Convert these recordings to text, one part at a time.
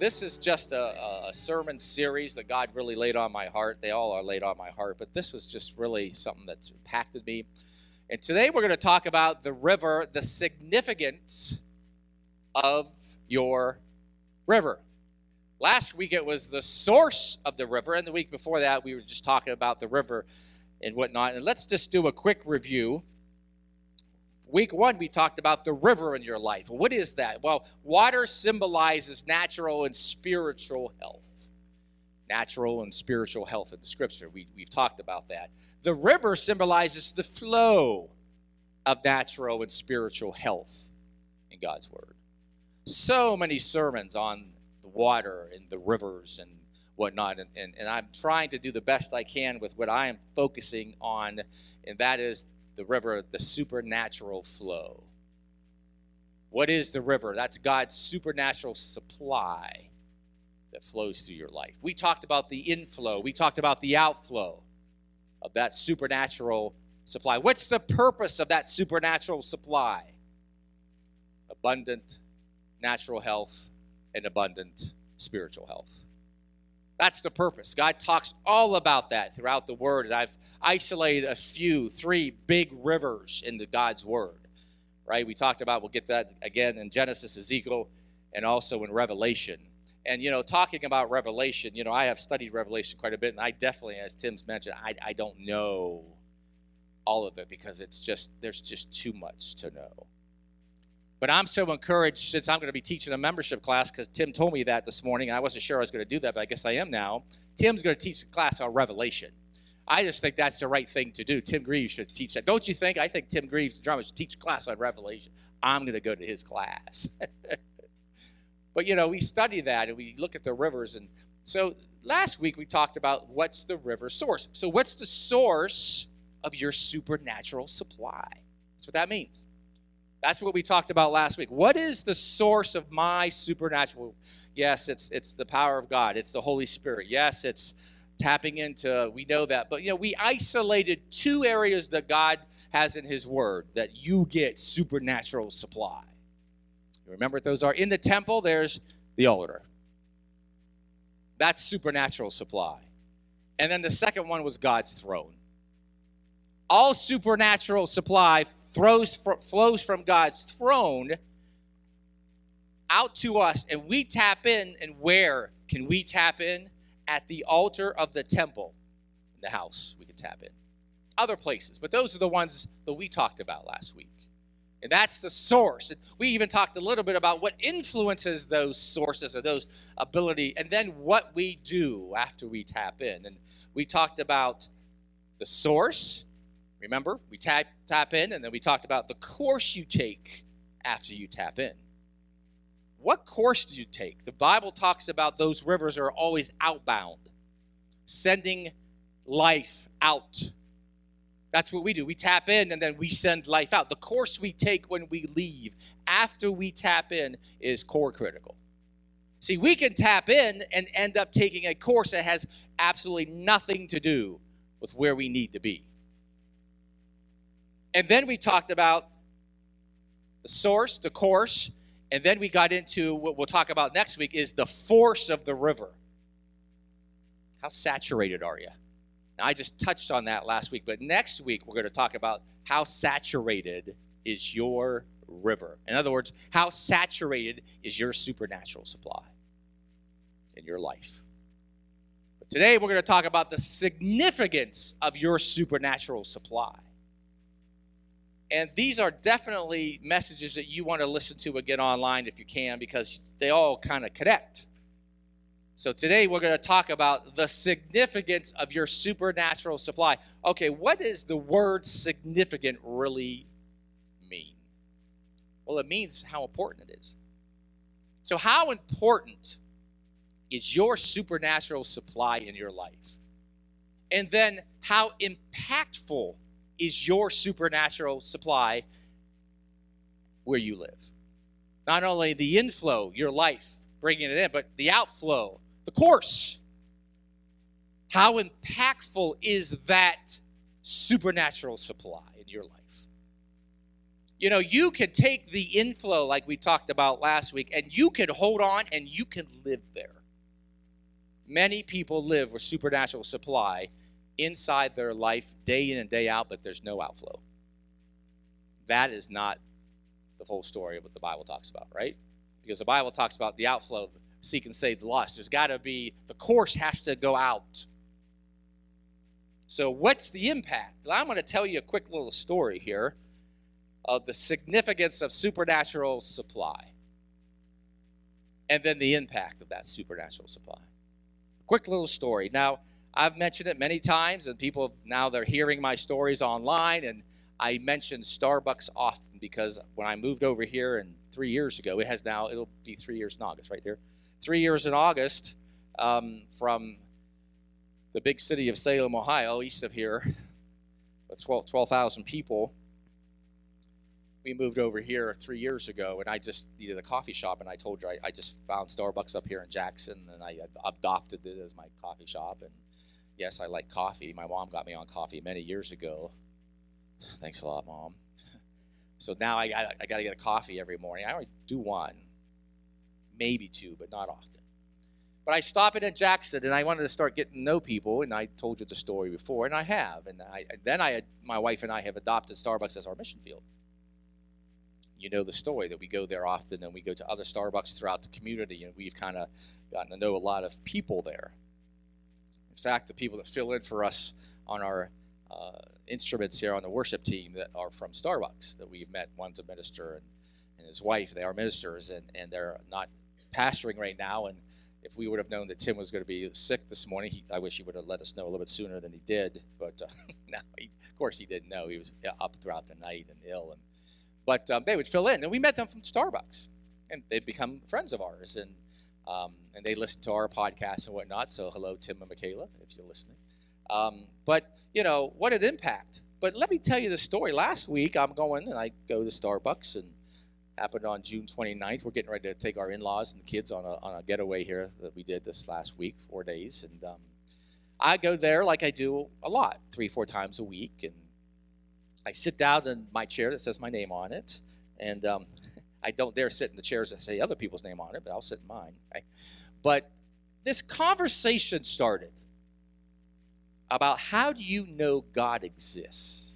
This is just a sermon series that God really laid on my heart. They all are laid on my heart, but this was just really something that's impacted me. And today we're going to talk about the river, the significance of your river. Last week it was the source of the river, and the week before that we were just talking about the river and whatnot. And let's just do a quick review. Week 1, we talked about the river in your life. What is that? Well, water symbolizes natural and spiritual health. Natural and spiritual health in the Scripture. We've talked about that. The river symbolizes the flow of natural and spiritual health in God's Word. So many sermons on the water and the rivers and whatnot, and I'm trying to do the best I can with what I am focusing on, and that is the river, the supernatural flow. What is the river? That's God's supernatural supply that flows through your life. We talked about the inflow. We talked about the outflow of that supernatural supply. What's the purpose of that supernatural supply? Abundant natural health and abundant spiritual health. That's the purpose. God talks all about that throughout the Word, and I've isolated three big rivers in God's Word, right? We talked about, we'll get that again in Genesis, Ezekiel, and also in Revelation. And, talking about Revelation, I have studied Revelation quite a bit, and I definitely, as Tim's mentioned, I don't know all of it because there's just too much to know. But I'm so encouraged, since I'm going to be teaching a membership class, because Tim told me that this morning, and I wasn't sure I was going to do that, but I guess I am now. Tim's going to teach a class on Revelation. I just think that's the right thing to do. Tim Greaves should teach that. Don't you think? I think Tim Greaves, the drummer, should teach a class on Revelation. I'm going to go to his class. But, we study that, and we look at the rivers. And so last week we talked about what's the river source. So what's the source of your supernatural supply? That's what that means. That's what we talked about last week. What is the source of my supernatural? Yes, it's the power of God. It's the Holy Spirit. Yes, it's tapping into, we know that. But, we isolated 2 areas that God has in His Word that you get supernatural supply. You remember what those are? In the temple, there's the altar. That's supernatural supply. And then the second one was God's throne. All supernatural supply flows from God's throne out to us, and we tap in. And where can we tap in? At the altar of the temple in the house. We can tap in. Other places, but those are the ones that we talked about last week. And that's the source. And we even talked a little bit about what influences those sources or those ability, and then what we do after we tap in. And we talked about the source. Remember, we tap in, and then we talked about the course you take after you tap in. What course do you take? The Bible talks about those rivers are always outbound, sending life out. That's what we do. We tap in, and then we send life out. The course we take when we leave after we tap in is core critical. See, we can tap in and end up taking a course that has absolutely nothing to do with where we need to be. And then we talked about the source, the course, and then we got into what we'll talk about next week is the force of the river. How saturated are you? Now, I just touched on that last week, but next week we're going to talk about how saturated is your river. In other words, how saturated is your supernatural supply in your life. But today we're going to talk about the significance of your supernatural supply. And these are definitely messages that you want to listen to again online if you can, because they all kind of connect. So today we're going to talk about the significance of your supernatural supply. Okay, what does the word significant really mean? Well, it means how important it is. So how important is your supernatural supply in your life? And then how impactful is your supernatural supply where you live? Not only the inflow, your life, bringing it in, but the outflow, the course. How impactful is that supernatural supply in your life? You can take the inflow like we talked about last week, and you can hold on and you can live there. Many people live with supernatural supply inside their life day in and day out, but there's no outflow. That is not the whole story of what the Bible talks about, right? Because the Bible talks about the outflow, seek and save the lost. There's got to be, the course has to go out. So what's the impact? I'm going to tell you a quick little story here of the significance of supernatural supply and then the impact of that supernatural supply. Quick little story. Now, I've mentioned it many times, and people now they're hearing my stories online, and I mention Starbucks often because when I moved over here and 3 years ago, it'll be 3 years in August, right there. 3 years in August from the big city of Salem, Ohio, east of here, with 12,000 people. We moved over here 3 years ago, and I just needed a coffee shop, and I told you I just found Starbucks up here in Jackson, and I adopted it as my coffee shop. And yes, I like coffee. My mom got me on coffee many years ago. Thanks a lot, Mom. So now I got to get a coffee every morning. I only do one, maybe two, but not often. But I stop in Jackson, and I wanted to start getting to know people, and I told you the story before, and I have. And my wife and I have adopted Starbucks as our mission field. You know the story that we go there often, and we go to other Starbucks throughout the community, and we've kind of gotten to know a lot of people there. In fact, the people that fill in for us on our instruments here on the worship team that are from Starbucks that we've met, one's a minister and his wife, they are ministers, and they're not pastoring right now. And if we would have known that Tim was going to be sick this morning, I wish he would have let us know a little bit sooner than he did. But no, of course he didn't know. He was up throughout the night and ill. But they would fill in, and we met them from Starbucks, and they've become friends of ours, and they listen to our podcast and whatnot. So hello, Tim and Michaela, if you're listening. But what an impact. But let me tell you the story. Last week, I'm going, and I go to Starbucks, and happened on June 29th. We're getting ready to take our in-laws and the kids on a getaway here that we did this last week, 4 days, and I go there like I do a lot, 3-4 times a week, and I sit down in my chair that says my name on it, and I don't dare sit in the chairs that say other people's name on it, but I'll sit in mine. Right? But this conversation started about how do you know God exists?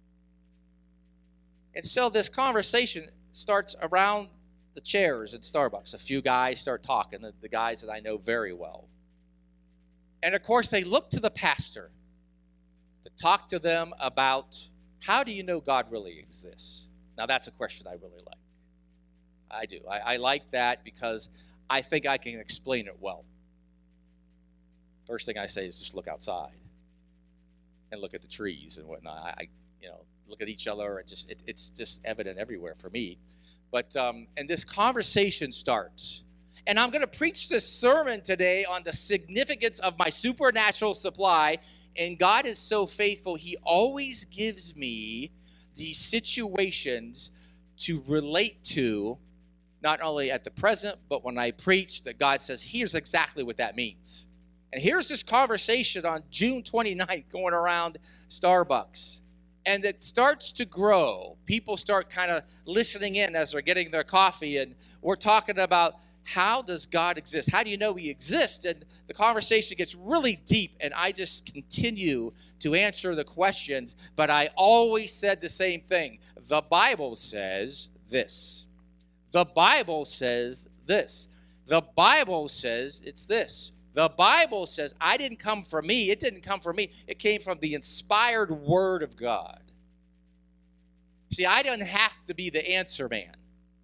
And so this conversation starts around the chairs at Starbucks. A few guys start talking, the guys that I know very well. And of course, they look to the pastor to talk to them about how do you know God really exists? Now, that's a question I really like. I do. I like that because I think I can explain it well. First thing I say is just look outside and look at the trees and whatnot. I look at each other, and it's just evident everywhere for me. But and this conversation starts. And I'm going to preach this sermon today on the significance of my supernatural supply. And God is so faithful. He always gives me these situations to relate to, not only at the present, but when I preach, that God says, here's exactly what that means. And here's this conversation on June 29th going around Starbucks. And it starts to grow. People start kind of listening in as they're getting their coffee. And we're talking about, how does God exist? How do you know he exists? And the conversation gets really deep, and I just continue to answer the questions, but I always said the same thing. The Bible says this. The Bible says this. The Bible says it's this. The Bible says, I didn't come from me. It didn't come from me. It came from the inspired Word of God. See, I didn't have to be the answer man.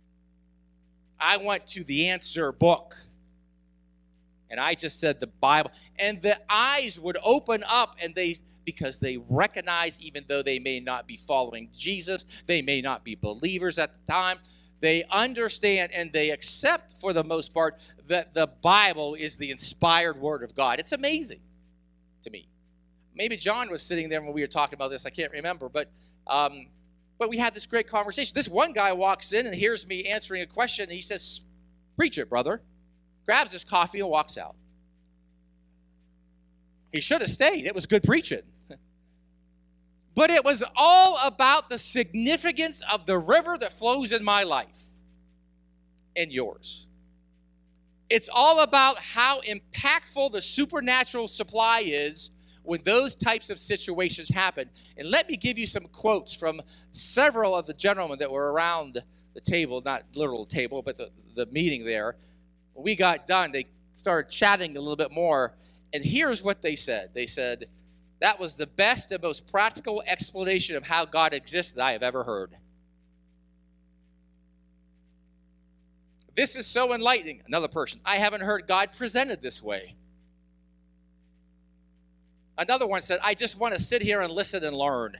I went to the answer book, and I just said the Bible, and the eyes would open up, and because they recognize, even though they may not be following Jesus, they may not be believers at the time, they understand and they accept, for the most part, that the Bible is the inspired Word of God. It's amazing to me. Maybe John was sitting there when we were talking about this. I can't remember, but we had this great conversation. This one guy walks in and hears me answering a question, and he says, preach it, brother. Grabs his coffee and walks out. He should have stayed. It was good preaching. But it was all about the significance of the river that flows in my life and yours. It's all about how impactful the supernatural supply is when those types of situations happen. And let me give you some quotes from several of the gentlemen that were around the table, not literal table, but the meeting there. When we got done, they started chatting a little bit more. And here's what they said. They said, that was the best and most practical explanation of how God exists that I have ever heard. This is so enlightening. Another person, I haven't heard God presented this way. Another one said, I just want to sit here and listen and learn.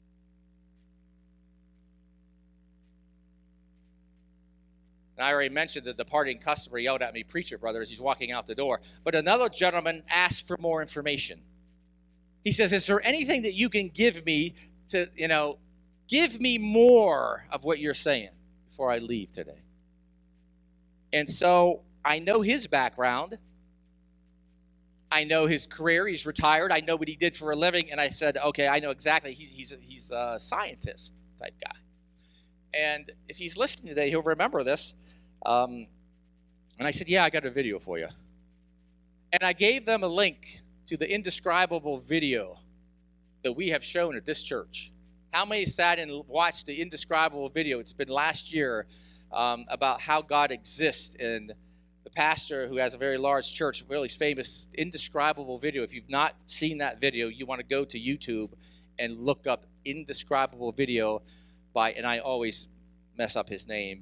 And I already mentioned the departing customer yelled at me, preacher, brother, as he's walking out the door. But another gentleman asked for more information. He says, is there anything that you can give me to, give me more of what you're saying before I leave today? And so I know his background. I know his career. He's retired. I know what he did for a living. And I said, okay, I know exactly. He's a scientist type guy. And if he's listening today, he'll remember this. And I said, yeah, I got a video for you. And I gave them a link to the indescribable video that we have shown at this church. How many sat and watched the indescribable video? It's been last year about how God exists. And the pastor who has a very large church, really famous indescribable video. If you've not seen that video, you want to go to YouTube and look up indescribable video by, and I always mess up his name,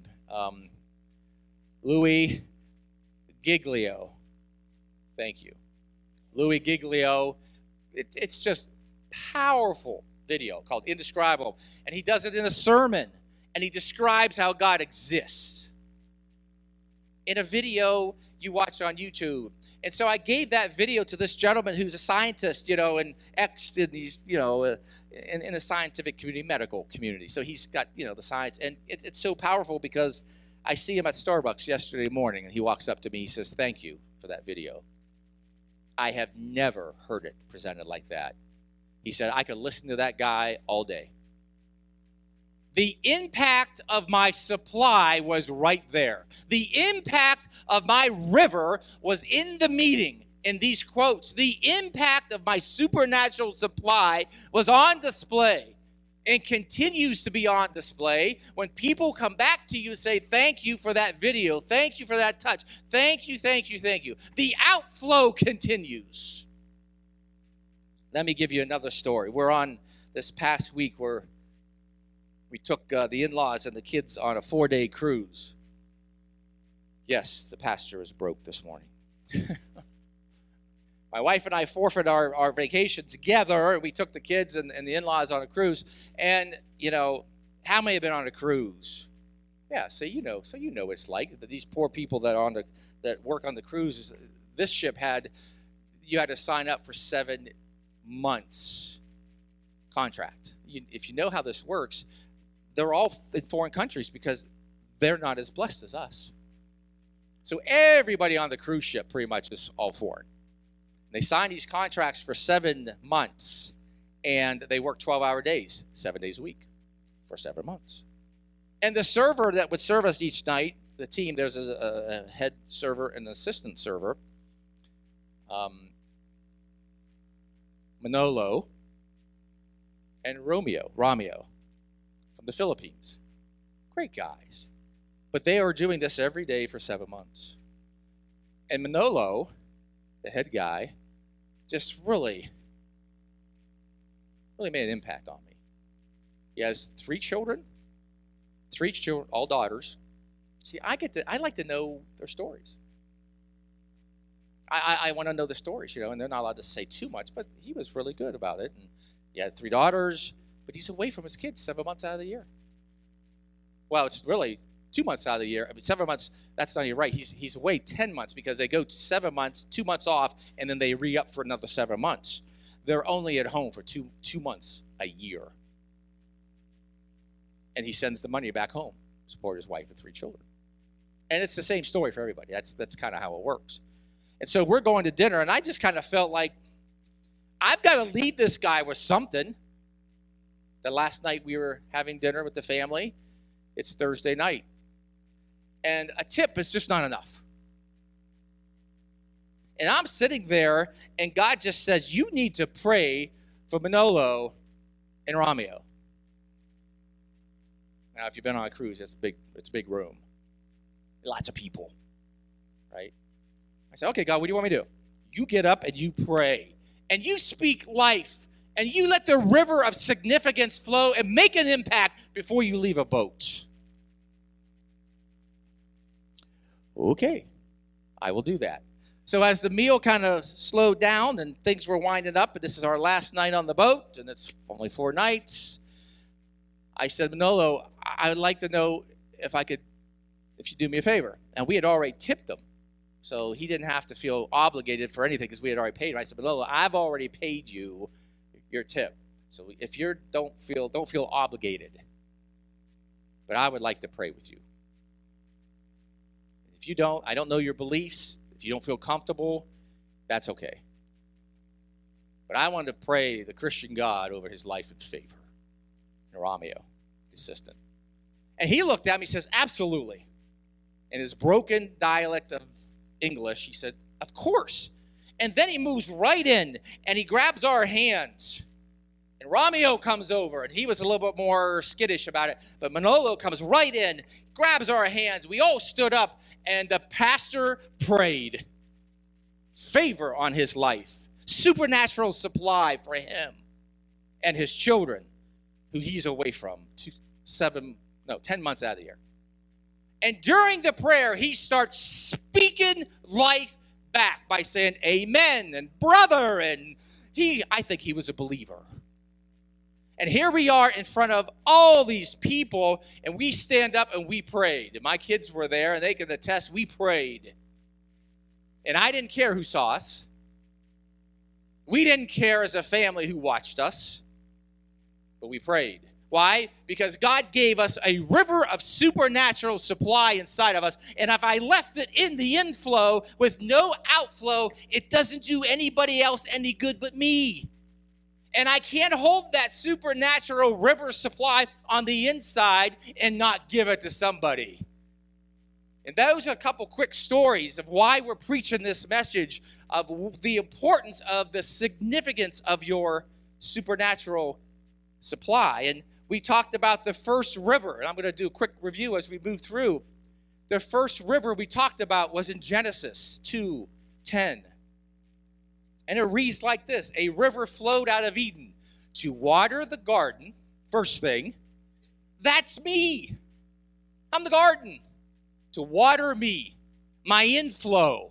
Louis Giglio. Thank you. Louis Giglio. It's just powerful video called Indescribable. And he does it in a sermon. And he describes how God exists. In a video you watch on YouTube. And so I gave that video to this gentleman who's a scientist, and in these, in the scientific community, medical community. So he's got, the science. And it's so powerful because I see him at Starbucks yesterday morning, and he walks up to me. He says, thank you for that video. I have never heard it presented like that. He said, I could listen to that guy all day. The impact of my supply was right there. The impact of my river was in the meeting, in these quotes. The impact of my supernatural supply was on display and continues to be on display when people come back to you and say, thank you for that video. Thank you for that touch. Thank you, thank you, thank you. The outflow continues. Let me give you another story. We're on this past week where we took the in-laws and the kids on a 4-day cruise. Yes, the pastor is broke this morning. My wife and I forfeited our vacation together. We took the kids and the in-laws on a cruise. And, how many have been on a cruise? Yeah, so you know what it's like. These poor people that work on the cruises, this ship you had to sign up for 7 months contract. If you know how this works, they're all in foreign countries because they're not as blessed as us. So everybody on the cruise ship pretty much is all foreign. They sign these contracts for 7 months, and they work 12-hour days, 7 days a week for 7 months. And the server that would serve us each night, the team, there's a head server and an assistant server, Manolo and Romeo from the Philippines. Great guys. But they are doing this every day for 7 months. And Manolo, the head guy, just really made an impact on me. He has 3 children, all daughters. See, I like to know their stories. I want to know the stories, and they're not allowed to say too much, but he was really good about it. And he had 3 daughters, but he's away from his kids 7 months out of the year. Well, it's really 2 months out of the year. 7 months, that's not even right. He's away 10 months because they go 7 months, 2 months off, and then they re-up for another 7 months. They're only at home for two months a year. And he sends the money back home to support his wife and 3 children. And it's the same story for everybody. That's kind of how it works. And so we're going to dinner, and I just kind of felt like I've got to leave this guy with something. The last night we were having dinner with the family. It's Thursday night. And a tip is just not enough. And I'm sitting there, and God just says, you need to pray for Manolo and Romeo. Now, if you've been on a cruise, it's a big room. Lots of people, right? I said, okay, God, what do you want me to do? You get up and you pray. And you speak life. And you let the river of significance flow and make an impact before you leave a boat. Okay, I will do that. So as the meal kind of slowed down and things were winding up, and this is our last night on the boat, and it's only 4 nights, I said, Manolo, I'd like to know if you do me a favor. And we had already tipped him, so he didn't have to feel obligated for anything because we had already paid him. I said, Manolo, I've already paid you your tip. So if you don't feel obligated. But I would like to pray with you. If you don't, I don't know your beliefs. If you don't feel comfortable, that's okay. But I wanted to pray the Christian God over his life in favor. And Romeo, the assistant. And he looked at me and says, absolutely. In his broken dialect of English, he said, of course. And then he moves right in, and he grabs our hands. And Romeo comes over, and he was a little bit more skittish about it. But Manolo comes right in, grabs our hands. We all stood up, and the pastor prayed. Favor on his life. Supernatural supply for him and his children, who he's away from 10 months out of the year. And during the prayer, he starts speaking life back by saying amen and brother, and I think he was a believer. And here we are in front of all these people, and we stand up and we prayed. And my kids were there, and they can attest, we prayed. And I didn't care who saw us. We didn't care as a family who watched us, but we prayed. Why? Because God gave us a river of supernatural supply inside of us. And if I left it in the inflow with no outflow, it doesn't do anybody else any good but me. And I can't hold that supernatural river supply on the inside and not give it to somebody. And those are a couple quick stories of why we're preaching this message of the importance of the significance of your supernatural supply. And we talked about the first river, and I'm going to do a quick review as we move through. The first river we talked about was in Genesis 2:10. And it reads like this: a river flowed out of Eden to water the garden. First thing, that's me. I'm the garden. To water me, my inflow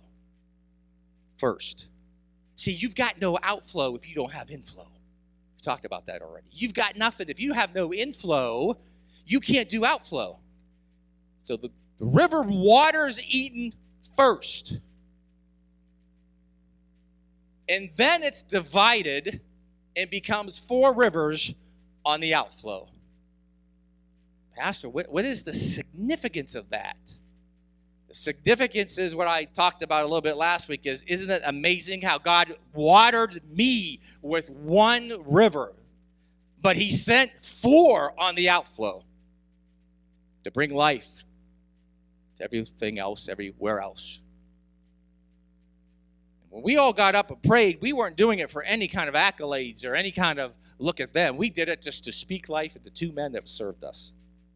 first. See, you've got no outflow if you don't have inflow. We talked about that already. You've got nothing. If you have no inflow, you can't do outflow. So the river waters Eden first. And then it's divided and becomes 4 rivers on the outflow. Pastor, what is the significance of that? The significance is what I talked about a little bit last week is, isn't it amazing how God watered me with 1 river, but he sent 4 on the outflow to bring life to everything else, everywhere else. When we all got up and prayed, we weren't doing it for any kind of accolades or any kind of look at them. We did it just to speak life into 2 men that served us.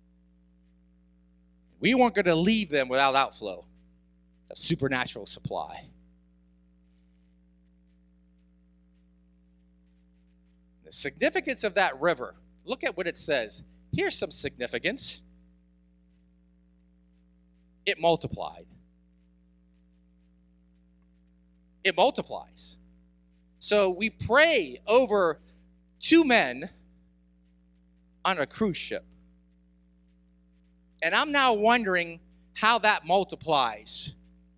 We weren't going to leave them without outflow of supernatural supply. The significance of that river, look at what it says. Here's some significance. It multiplied. It multiplies. So we pray over 2 men on a cruise ship. And I'm now wondering how that multiplies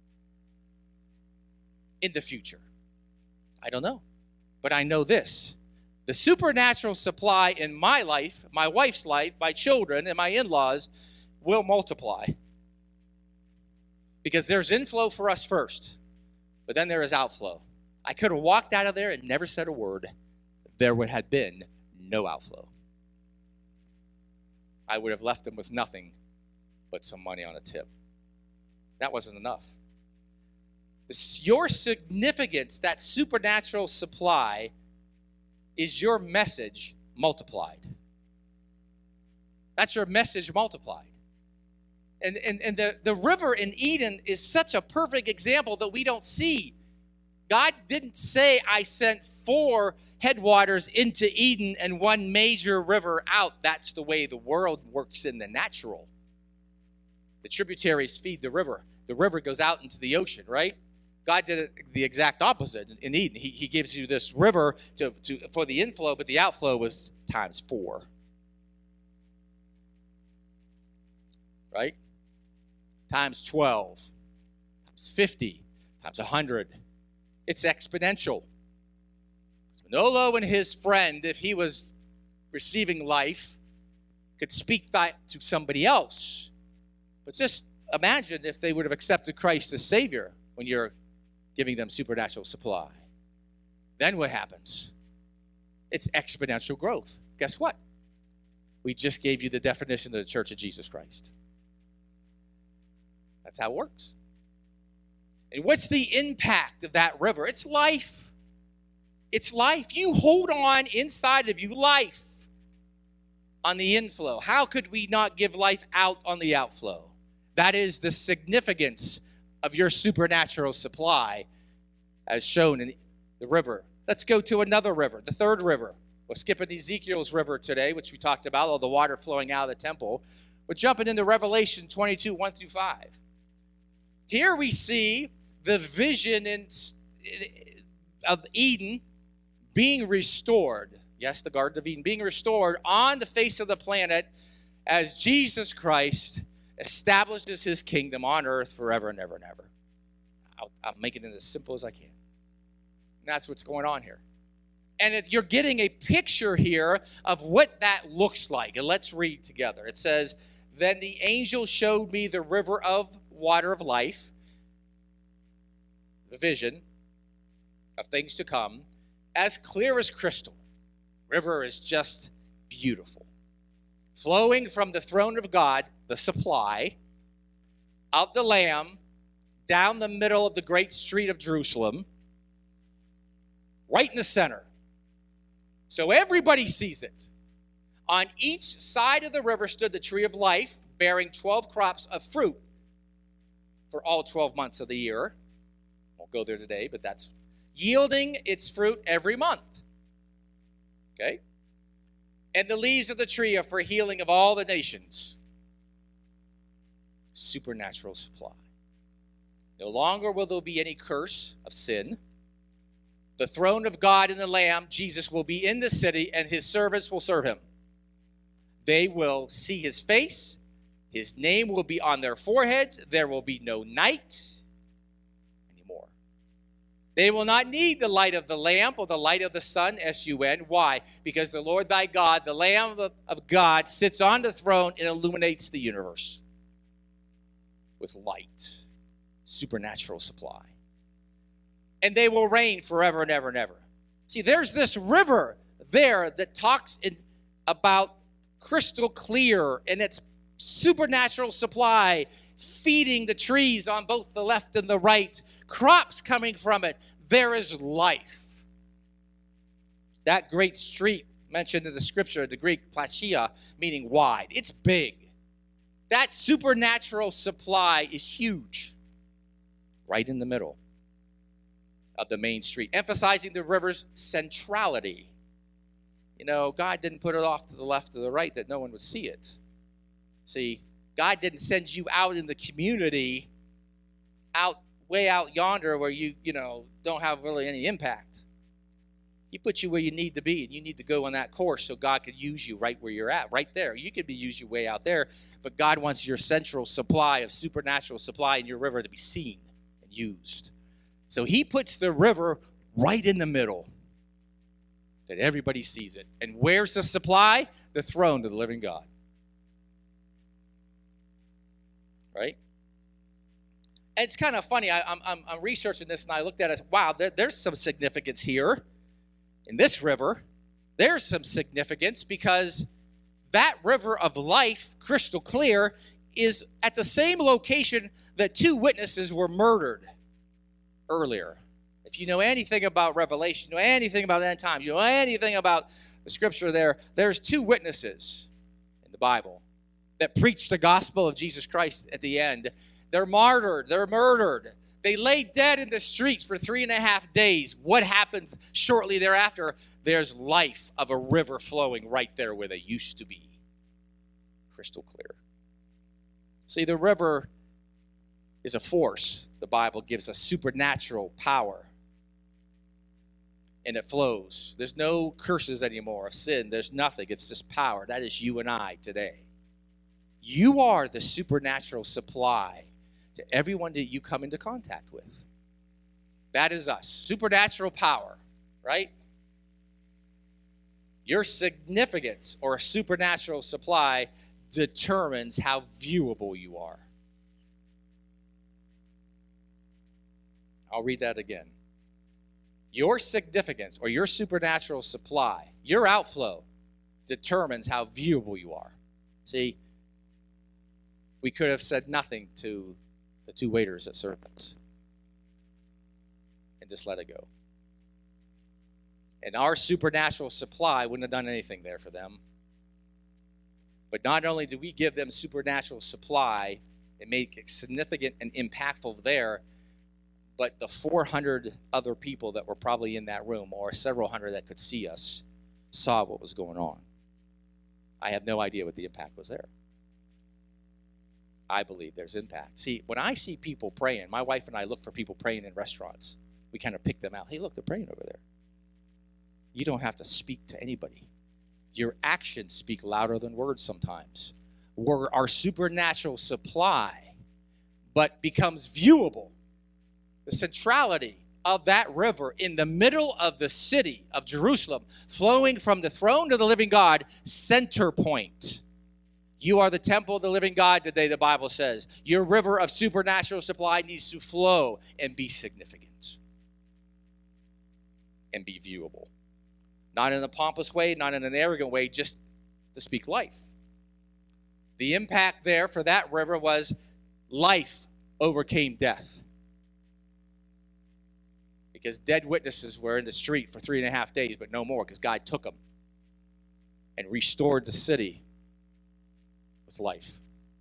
in the future. I don't know. But I know this. The supernatural supply in my life, my wife's life, my children, and my in-laws will multiply. Because there's inflow for us first. But then there is outflow. I could have walked out of there and never said a word. There would have been no outflow. I would have left them with nothing but some money on a tip. That wasn't enough. Your significance, that supernatural supply, is your message multiplied. That's your message multiplied. And the river in Eden is such a perfect example that we don't see. God didn't say, I sent 4 headwaters into Eden and 1 major river out. That's the way the world works in the natural. The tributaries feed the river. The river goes out into the ocean, right? God did it the exact opposite in Eden. He gives you this river for the inflow, but the outflow was times 4. Right? Times 12, times 50, times 100. It's exponential. Manolo and his friend, if he was receiving life, could speak that to somebody else. But just imagine if they would have accepted Christ as Savior when you're giving them supernatural supply. Then what happens? It's exponential growth. Guess what? We just gave you the definition of the Church of Jesus Christ. That's how it works. And what's the impact of that river? It's life. It's life. You hold on inside of you life on the inflow. How could we not give life out on the outflow? That is the significance of your supernatural supply as shown in the river. Let's go to another river, the third river. We're skipping Ezekiel's river today, which we talked about, all the water flowing out of the temple. We're jumping into Revelation 22, 1 through 5. Here we see the vision of Eden being restored. Yes, the Garden of Eden being restored on the face of the planet as Jesus Christ establishes his kingdom on earth forever and ever and ever. I'll make it as simple as I can. And that's what's going on here. And you're getting a picture here of what that looks like. And let's read together. It says, Then the angel showed me the river of water of life, the vision of things to come, as clear as crystal. River is just beautiful. Flowing from the throne of God, the supply of the Lamb, down the middle of the great street of Jerusalem, right in the center. So everybody sees it. On each side of the river stood the tree of life, bearing 12 crops of fruit for all 12 months of the year. Won't go there today, but that's yielding its fruit every month. Okay? And the leaves of the tree are for healing of all the nations. Supernatural supply. No longer will there be any curse of sin. The throne of God and the Lamb, Jesus, will be in the city, and his servants will serve him. They will see his face. His name will be on their foreheads. There will be no night anymore. They will not need the light of the lamp or the light of the sun, S-U-N. Why? Because the Lord thy God, the Lamb of God, sits on the throne and illuminates the universe with light, supernatural supply. And they will reign forever and ever and ever. See, there's this river there that talks about crystal clear and its supernatural supply, feeding the trees on both the left and the right, crops coming from it. There is life. That great street mentioned in the scripture, the Greek plasia, meaning wide. It's big. That supernatural supply is huge, right in the middle of the main street, emphasizing the river's centrality. You know, God didn't put it off to the left or the right that no one would see it. See, God didn't send you out in the community, way out yonder where you don't have really any impact. He put you where you need to be, and you need to go on that course so God could use you right where you're at, right there. You could be used way out there, but God wants your central supply of supernatural supply in your river to be seen and used. So he puts the river right in the middle, that everybody sees it. And where's the supply? The throne of the living God. Right? And it's kind of funny. I'm researching this, and I looked at it. Wow, there's some significance here in this river. There's some significance because that river of life, crystal clear, is at the same location that two witnesses were murdered earlier. If you know anything about Revelation, you know anything about end times, you know anything about the scripture there's two witnesses in the Bible that preach the gospel of Jesus Christ at the end. They're martyred. They're murdered. They lay dead in the streets for 3.5 days. What happens shortly thereafter? There's life of a river flowing right there where they used to be. Crystal clear. See, the river is a force. The Bible gives us supernatural power. And it flows. There's no curses anymore of sin. There's nothing. It's just power. That is you and I today. You are the supernatural supply to everyone that you come into contact with. That is us. Supernatural power, right? Your significance or supernatural supply determines how viewable you are. I'll read that again. Your significance or your supernatural supply, your outflow, determines how viewable you are. See, we could have said nothing to the two waiters at served us and just let it go. And our supernatural supply wouldn't have done anything there for them. But not only do we give them supernatural supply and make it significant and impactful there, but the 400 other people that were probably in that room, or several hundred that could see us, saw what was going on. I have no idea what the impact was there. I believe there's impact. See, when I see people praying, my wife and I look for people praying in restaurants. We kind of pick them out. Hey, look, they're praying over there. You don't have to speak to anybody. Your actions speak louder than words sometimes. We're our supernatural supply, but becomes viewable. The centrality of that river in the middle of the city of Jerusalem, flowing from the throne of the living God, center point. You are the temple of the living God today, the Bible says. Your river of supernatural supply needs to flow and be significant and be viewable. Not in a pompous way, not in an arrogant way, just to speak life. The impact there for that river was life overcame death. Because dead witnesses were in the street for 3.5 days, but no more, because God took them and restored the city with life.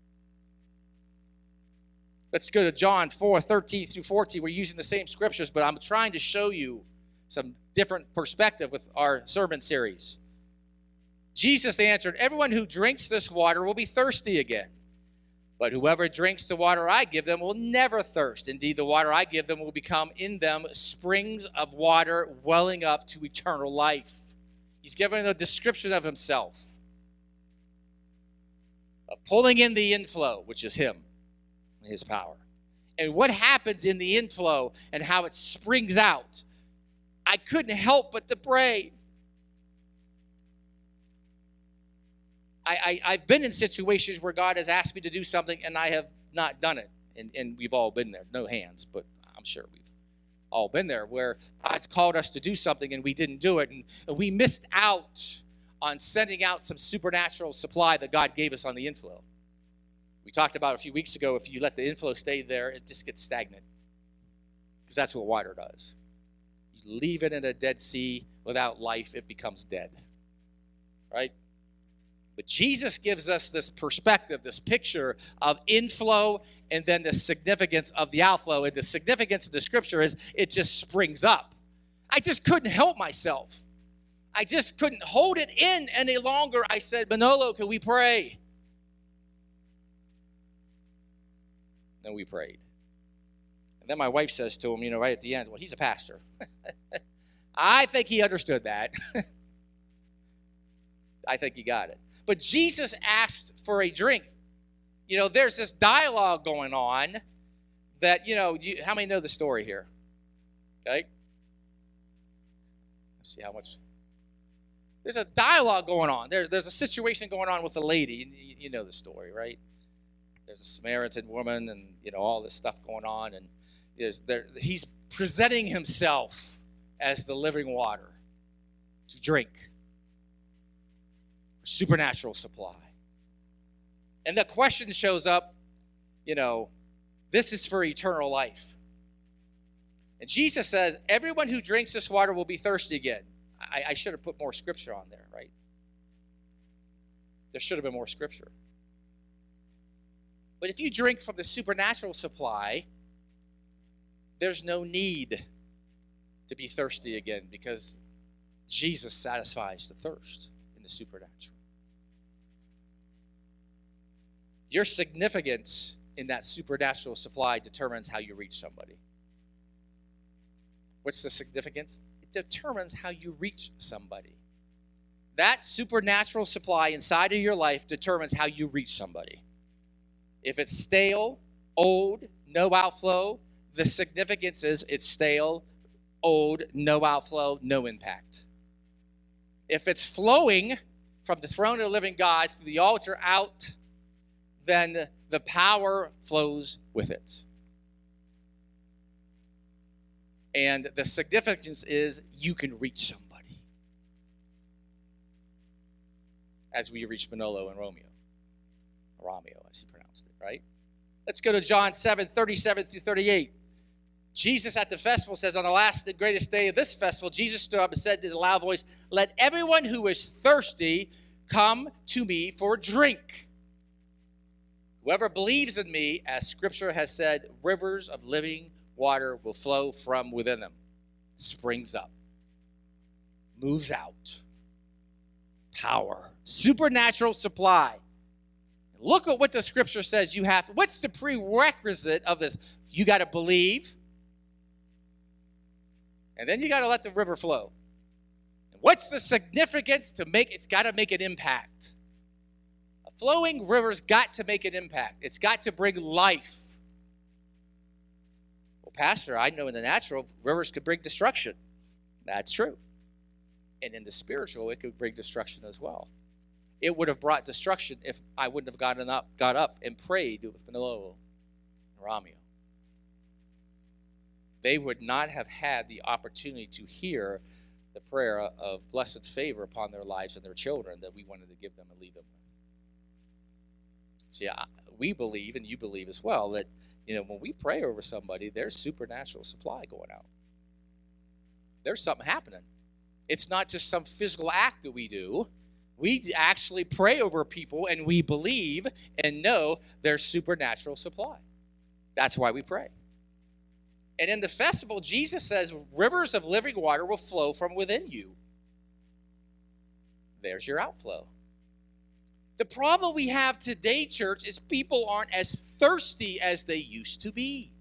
Let's go to John 4:13 through 14. We're using the same scriptures, but I'm trying to show you some different perspective with our sermon series. Jesus answered, "Everyone who drinks this water will be thirsty again. But whoever drinks the water I give them will never thirst. Indeed, the water I give them will become in them springs of water welling up to eternal life." He's giving a description of himself, of pulling in the inflow, which is him, his power. And what happens in the inflow and how it springs out. I couldn't help but to pray. I've been in situations where God has asked me to do something and I have not done it. And we've all been there. No hands, but I'm sure we've all been there where God's called us to do something and we didn't do it. And we missed out on sending out some supernatural supply that God gave us on the inflow. We talked about a few weeks ago, if you let the inflow stay there, it just gets stagnant. Because that's what water does. You leave it in a dead sea without life, it becomes dead. Right? But Jesus gives us this perspective, this picture of inflow and then the significance of the outflow. And the significance of the scripture is it just springs up. I just couldn't help myself. I just couldn't hold it in any longer. I said, "Manolo, can we pray?" And we prayed. And then my wife says to him, right at the end, well, he's a pastor. I think he understood that. I think he got it. But Jesus asked for a drink. There's this dialogue going on that, how many know the story here? Okay. Let's see how much. There's a dialogue going on. There's a situation going on with a lady. You know the story, right? There's a Samaritan woman and, all this stuff going on. And he's presenting himself as the living water to drink. Supernatural supply. And the question shows up, this is for eternal life. And Jesus says, everyone who drinks this water will be thirsty again. I should have put more scripture on there, right? There should have been more scripture. But if you drink from the supernatural supply, there's no need to be thirsty again because Jesus satisfies the thirst in the supernatural. Your significance in that supernatural supply determines how you reach somebody. What's the significance? It determines how you reach somebody. That supernatural supply inside of your life determines how you reach somebody. If it's stale, old, no outflow, the significance is it's stale, old, no outflow, no impact. If it's flowing from the throne of the living God through the altar out, then the power flows with it. And the significance is you can reach somebody. As we reach Manolo and Romeo, as he pronounced it, right? Let's go to John 7:37-38. Jesus at the festival says, on the last and greatest day of this festival, Jesus stood up and said in a loud voice, let everyone who is thirsty come to me for a drink. Whoever believes in me, as Scripture has said, rivers of living water will flow from within them. Springs up. Moves out. Power. Supernatural supply. Look at what the Scripture says you have. What's the prerequisite of this? You got to believe. And then you got to let the river flow. And what's the significance to make? It's got to make an impact. A flowing river's got to make an impact. It's got to bring life. Well, Pastor, I know in the natural, rivers could bring destruction. That's true. And in the spiritual, it could bring destruction as well. It would have brought destruction if I wouldn't have got up and prayed with Manolo and Romeo. They would not have had the opportunity to hear the prayer of blessed favor upon their lives and their children that we wanted to give them and leave them with. See, we believe, and you believe as well, that when we pray over somebody, there's supernatural supply going out. There's something happening. It's not just some physical act that we do. We actually pray over people, and we believe and know there's supernatural supply. That's why we pray. And in the festival, Jesus says, rivers of living water will flow from within you. There's your outflow. The problem we have today, church, is people aren't as thirsty as they used to be.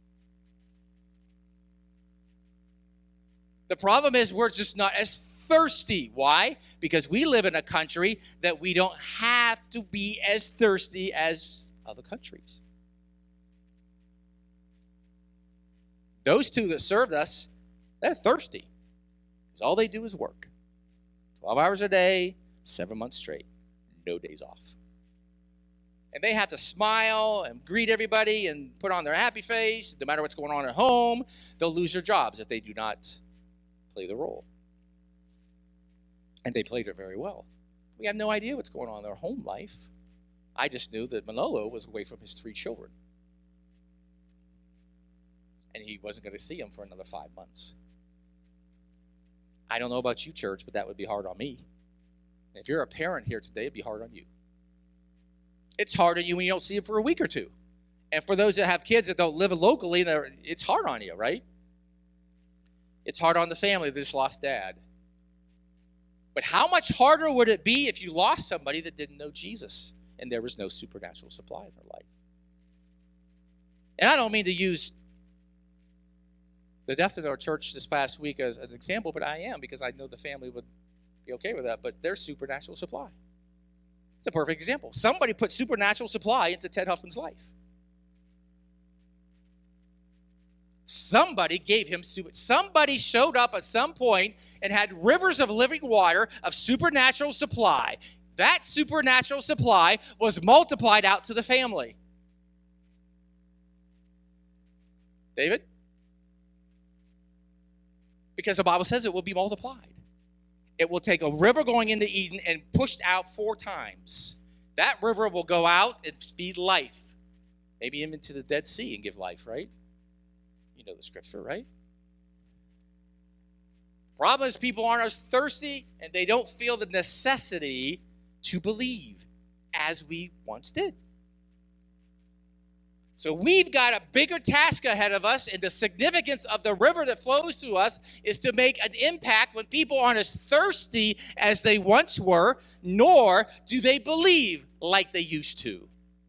The problem is we're just not as thirsty. Why? Because we live in a country that we don't have to be as thirsty as other countries. Those two that served us, they're thirsty. Because all they do is work. 12 hours a day, 7 months straight. No days off. And they have to smile and greet everybody and put on their happy face. No matter what's going on at home, they'll lose their jobs if they do not play the role. And they played it very well. We have no idea what's going on in their home life. I just knew that Manolo was away from his 3 children. And he wasn't going to see them for another 5 months. I don't know about you, church, but that would be hard on me. And if you're a parent here today, it'd be hard on you. It's hard on you when you don't see them for a week or two. And for those that have kids that don't live locally, it's hard on you, right? It's hard on the family that just lost dad. But how much harder would it be if you lost somebody that didn't know Jesus and there was no supernatural supply in their life? And I don't mean to use the death in our church this past week as an example, but I am, because I know the family would be okay with that. But there's supernatural supply. It's a perfect example. Somebody put supernatural supply into Ted Huffman's life. Somebody gave him somebody showed up at some point and had rivers of living water of supernatural supply. That supernatural supply was multiplied out to the family. David? Because the Bible says it will be multiplied. it will take a river going into Eden and pushed out 4 times. That river will go out and feed life. Maybe even into the Dead Sea and give life, right? You know the scripture, right? Problem is people aren't as thirsty and they don't feel the necessity to believe as we once did. So we've got a bigger task ahead of us, and the significance of the river that flows through us is to make an impact when people aren't as thirsty as they once were, nor do they believe like they used to.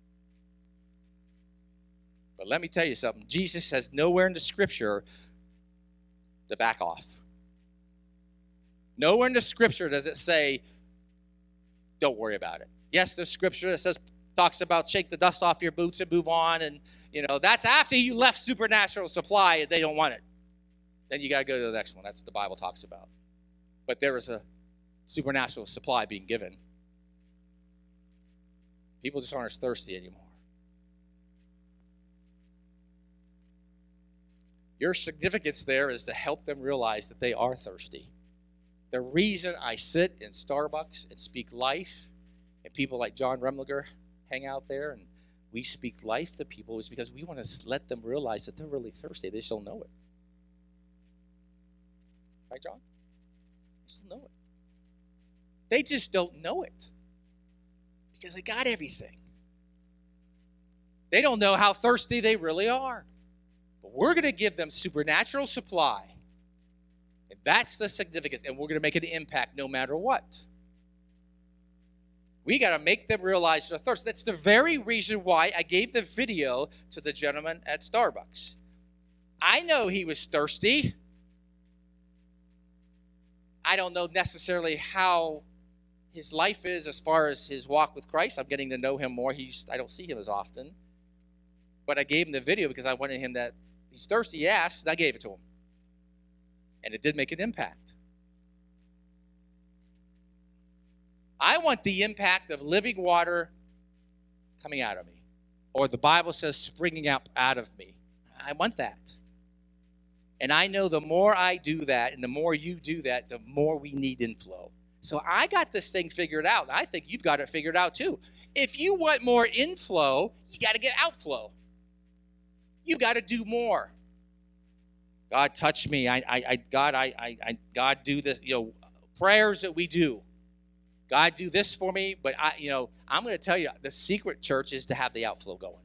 But let me tell you something. Jesus says nowhere in the scripture to back off. Nowhere in the scripture does it say, don't worry about it. Yes, there's scripture that talks about shake the dust off your boots and move on. And, that's after you left supernatural supply and they don't want it. Then you got to go to the next one. That's what the Bible talks about. But there is a supernatural supply being given. People just aren't as thirsty anymore. Your significance there is to help them realize that they are thirsty. The reason I sit in Starbucks and speak life, and people like John Remlinger hang out there and we speak life to people, is because we want to let them realize that they're really thirsty. They just don't know it. Right, John? They just don't know it. They just don't know it because they got everything. They don't know how thirsty they really are. But we're going to give them supernatural supply. And that's the significance. And we're going to make an impact no matter what. We got to make them realize their thirst. That's the very reason why I gave the video to the gentleman at Starbucks. I know he was thirsty. I don't know necessarily how his life is as far as his walk with Christ. I'm getting to know him more. I don't see him as often. But I gave him the video because I wanted him that he's thirsty. He asked, and I gave it to him. And it did make an impact. I want the impact of living water coming out of me. Or the Bible says springing up out of me. I want that. And I know the more I do that and the more you do that, the more we need inflow. So I got this thing figured out. I think you've got it figured out too. If you want more inflow, you got to get outflow. You got to do more. God, touch me. God, do this. Prayers that we do. God, do this for me. But I'm going to tell you, the secret, church, is to have the outflow going.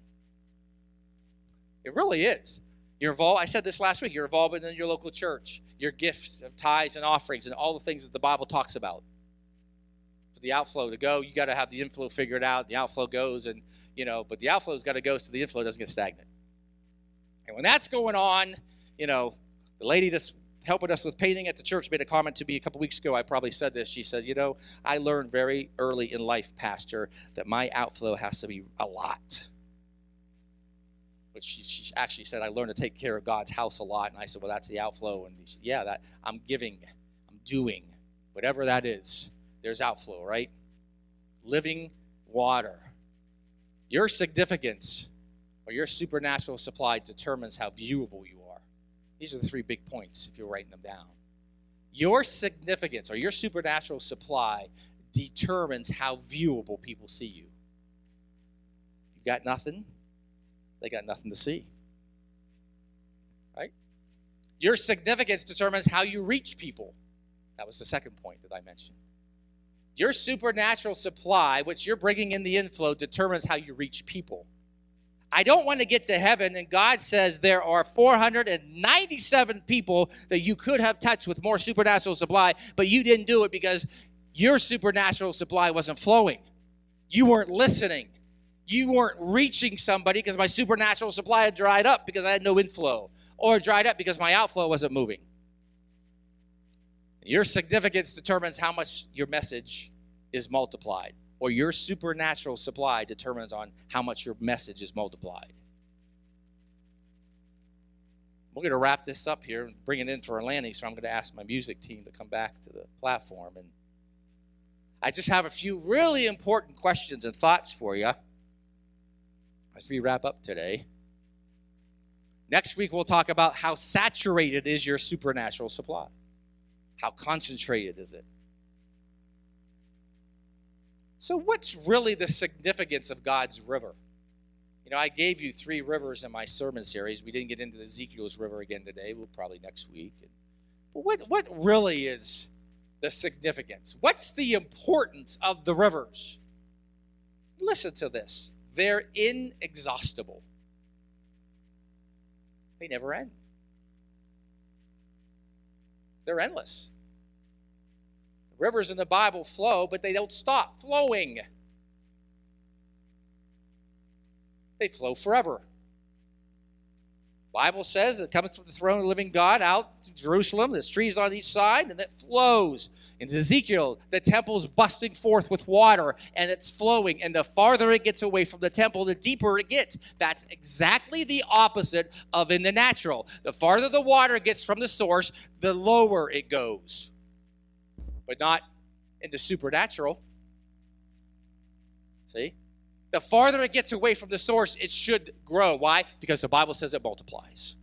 It really is. You're involved. I said this last week. You're involved in your local church. Your gifts of tithes and offerings and all the things that the Bible talks about. For the outflow to go, you got to have the inflow figured out. The outflow goes, and but the outflow's got to go so the inflow doesn't get stagnant. And when that's going on, the lady that's helping us with painting at the church made a comment to me a couple weeks ago. I probably said this. She says, I learned very early in life, Pastor, that my outflow has to be a lot. But she actually said, I learned to take care of God's house a lot. And I said, well, that's the outflow. And she said, yeah, that I'm giving, I'm doing, whatever that is, there's outflow, right? Living water. Your significance or your supernatural supply determines how viewable you are. These are the 3 big points if you're writing them down. Your significance or your supernatural supply determines how viewable people see you. You got nothing, they got nothing to see. Right? Your significance determines how you reach people. That was the second point that I mentioned. Your supernatural supply, which you're bringing in the inflow, determines how you reach people. I don't want to get to heaven and God says there are 497 people that you could have touched with more supernatural supply, but you didn't do it because your supernatural supply wasn't flowing. You weren't listening. You weren't reaching somebody because my supernatural supply had dried up because I had no inflow, or dried up because my outflow wasn't moving. Your significance determines how much your message is multiplied. Or your supernatural supply determines on how much your message is multiplied. We're going to wrap this up here and bring it in for a landing, so I'm going to ask my music team to come back to the platform. And I just have a few really important questions and thoughts for you as we wrap up today. Next week, we'll talk about how saturated is your supernatural supply. How concentrated is it? So what's really the significance of God's river? You know, I gave you 3 rivers in my sermon series. We didn't get into Ezekiel's river again today. We'll probably next week. But what really is the significance? What's the importance of the rivers? Listen to this. They're inexhaustible. They never end. They're endless. The rivers in the Bible flow, but they don't stop flowing. They flow forever. The Bible says it comes from the throne of the living God out to Jerusalem. There's trees on each side, and it flows. In Ezekiel, the temple's busting forth with water, and it's flowing. And the farther it gets away from the temple, the deeper it gets. That's exactly the opposite of in the natural. The farther the water gets from the source, the lower it goes. But not in the supernatural. See? The farther it gets away from the source, it should grow. Why? Because the Bible says it multiplies.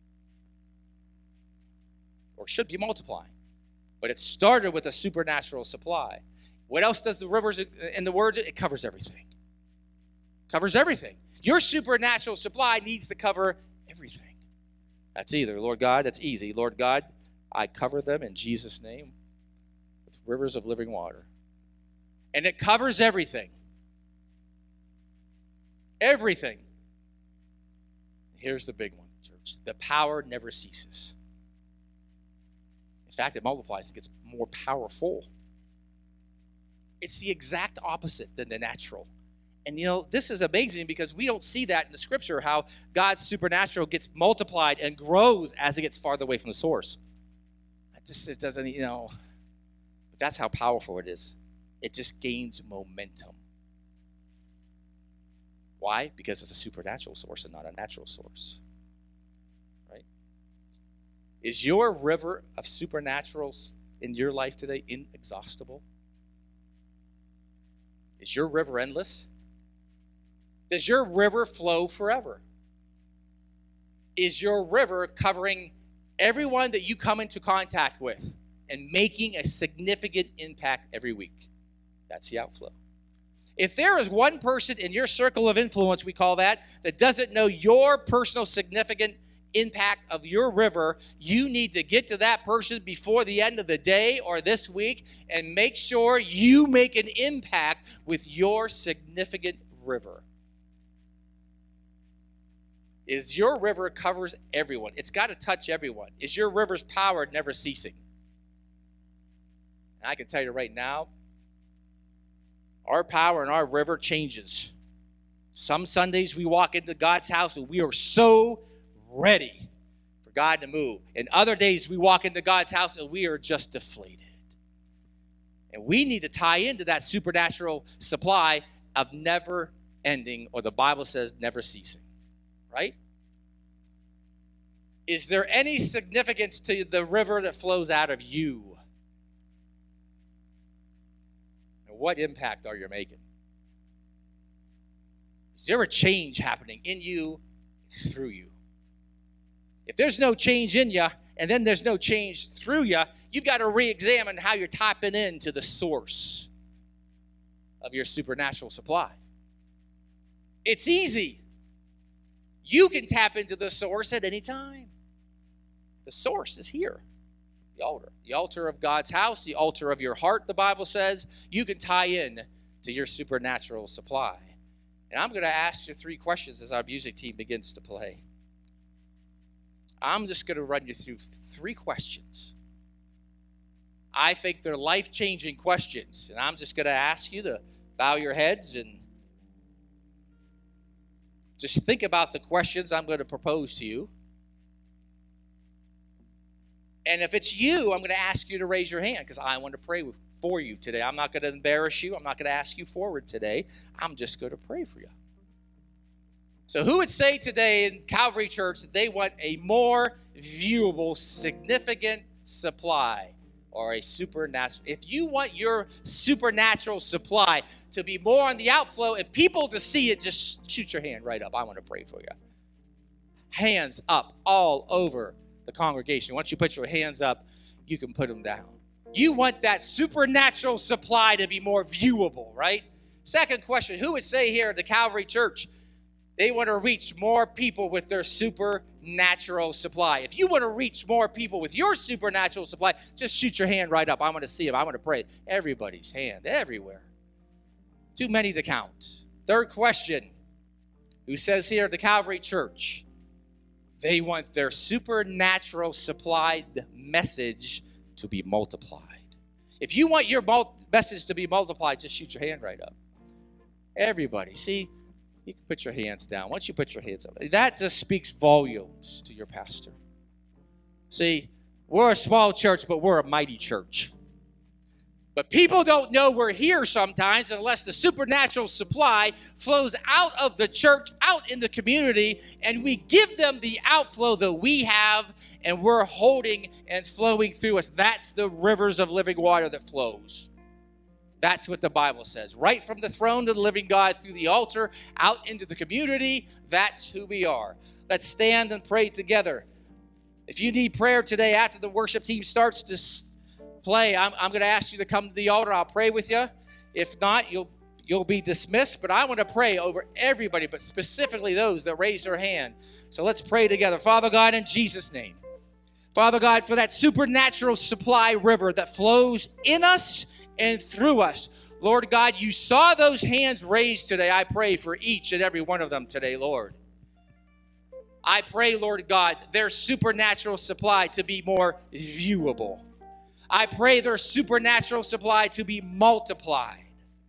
Or should be multiplying. But it started with a supernatural supply. What else does the rivers in the Word? It covers everything. Covers everything. Your supernatural supply needs to cover everything. That's either, Lord God, that's easy. Lord God, I cover them in Jesus' name with rivers of living water. And it covers everything. Everything. Here's the big one, church. The power never ceases. In fact, it multiplies. It gets more powerful. It's the exact opposite than the natural. And you know, this is amazing because we don't see that in the scripture, how God's supernatural gets multiplied and grows as it gets farther away from the source. It doesn't, you know, but that's how powerful it is. It just gains momentum. Why? Because it's a supernatural source and not a natural source. Right? Is your river of supernaturals in your life today inexhaustible? Is your river endless? Does your river flow forever? Is your river covering everyone that you come into contact with and making a significant impact every week? That's the outflow. If there is one person in your circle of influence, we call that doesn't know your personal significant impact of your river, you need to get to that person before the end of the day or this week and make sure you make an impact with your significant river. Is your river covers everyone? It's got to touch everyone. Is your river's power never ceasing? And I can tell you right now, our power and our river changes. Some Sundays we walk into God's house and we are so ready for God to move. And other days we walk into God's house and we are just deflated. And we need to tie into that supernatural supply of never ending, or the Bible says never ceasing. Right? Is there any significance to the river that flows out of you? What impact are you making? Is there a change happening in you, through you? If there's no change in you, and then there's no change through you, you've got to re-examine how you're tapping into the source of your supernatural supply. It's easy. You can tap into the source at any time. The source is here. The altar of God's house, the altar of your heart, the Bible says, you can tie in to your supernatural supply. And I'm going to ask you 3 questions as our music team begins to play. I'm just going to run you through 3 questions. I think they're life-changing questions, and I'm just going to ask you to bow your heads and just think about the questions I'm going to propose to you. And if it's you, I'm going to ask you to raise your hand because I want to pray for you today. I'm not going to embarrass you. I'm not going to ask you forward today. I'm just going to pray for you. So who would say today in Calvary Church that they want a more viewable, significant supply or a supernatural? If you want your supernatural supply to be more on the outflow and people to see it, just shoot your hand right up. I want to pray for you. Hands up all over the congregation. Once you put your hands up, you can put them down. You want that supernatural supply to be more viewable, right? Second question, who would say here at the Calvary Church, they want to reach more people with their supernatural supply? If you want to reach more people with your supernatural supply, just shoot your hand right up. I want to see them. I want to pray. Everybody's hand, everywhere. Too many to count. Third question, who says here at the Calvary Church, they want their supernatural supplied message to be multiplied. If you want your message to be multiplied, just shoot your hand right up. Everybody, see, you can put your hands down. Once you put your hands up, that just speaks volumes to your pastor. See, we're a small church, but we're a mighty church. But people don't know we're here sometimes unless the supernatural supply flows out of the church, out in the community, and we give them the outflow that we have, and we're holding and flowing through us. That's the rivers of living water that flows. That's what the Bible says. Right from the throne of the living God through the altar, out into the community, that's who we are. Let's stand and pray together. If you need prayer today after the worship team starts to play, I'm going to ask you to come to the altar. I'll pray with you. If not, you'll be dismissed. But I want to pray over everybody, but specifically those that raise their hand. So let's pray together. Father God, in Jesus' name. Father God, for that supernatural supply river that flows in us and through us. Lord God, you saw those hands raised today. I pray for each and every one of them today, Lord. I pray, Lord God, their supernatural supply to be more viewable. I pray their supernatural supply to be multiplied.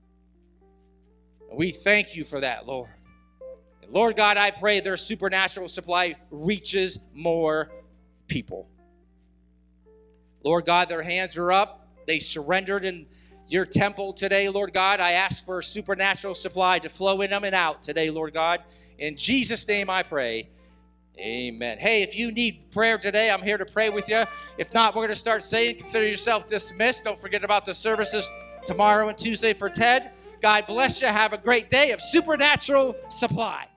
We thank you for that, Lord. And Lord God, I pray their supernatural supply reaches more people. Lord God, their hands are up. They surrendered in your temple today, Lord God. I ask for supernatural supply to flow in them and out today, Lord God. In Jesus' name I pray. Amen. Hey, if you need prayer today, I'm here to pray with you. If not, we're going to start saying, consider yourself dismissed. Don't forget about the services tomorrow and Tuesday for Ted. God bless you. Have a great day of supernatural supply.